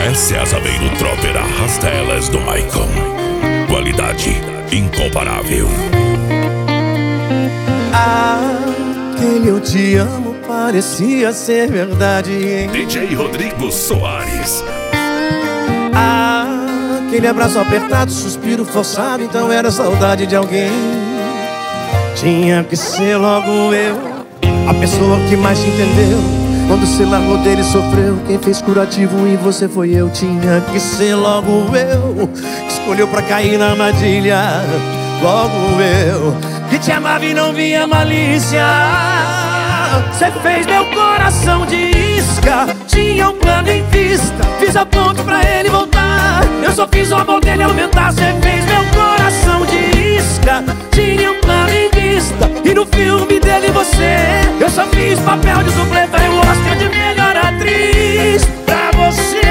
Essa é a Saveiro Tropper Arrasta Elas do Maicon. Qualidade incomparável. Aquele eu te amo parecia ser verdade, hein? DJ Rodrigo Soares. Aquele abraço apertado, suspiro forçado, então era saudade de alguém. Tinha que ser logo eu, a pessoa que mais te entendeu. Quando você largou dele sofreu, quem fez curativo em você foi eu. Tinha que ser logo eu, que escolheu pra cair na armadilha. Logo eu, que te amava e não via malícia. Você fez meu coração de isca, tinha um plano em vista. Fiz a ponte pra ele voltar, eu só fiz o amor dele aumentar. Você fez meu coração de isca, tinha um plano em vista. E no filme dele você, eu só fiz papel de dublê. Falei o Oscar de melhor atriz pra você.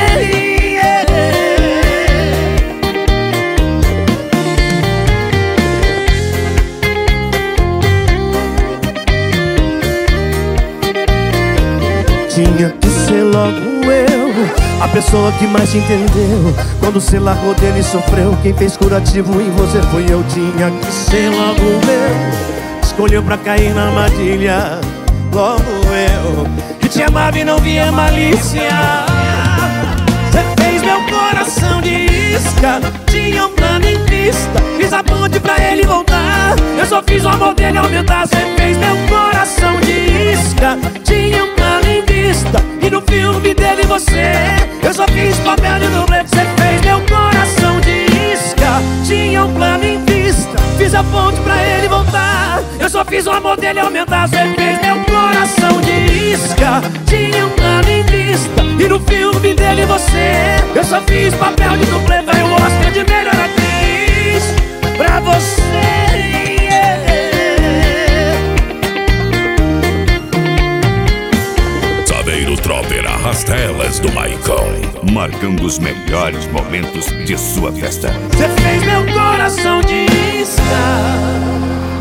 Tinha que ser logo eu, a pessoa que mais te entendeu. Quando você largou dele sofreu, quem fez curativo em você foi eu. Tinha que ser logo eu, escolheu pra cair na armadilha. Logo eu, que te amava e não via malícia. Você fez meu coração de isca, tinha um plano em vista. Fiz a ponte pra ele voltar, eu só fiz o amor dele aumentar. Você fez meu coração de isca, tinha um plano em vista. E no filme dele você, eu só fiz papel de dublê. Você fez meu coração de isca, tinha um plano em vista. Fiz a ponte pra ele voltar, eu só fiz o amor dele aumentar. Você fez meu coração de isca, tinha um plano em vista. E no filme dele você, eu só fiz papel de dublê. Vai o Oscar de melhor atriz pra você. Saveiro Tropper Arrasta Elas do Maicon, marcando os melhores momentos de sua festa. Você fez meu coração de isca.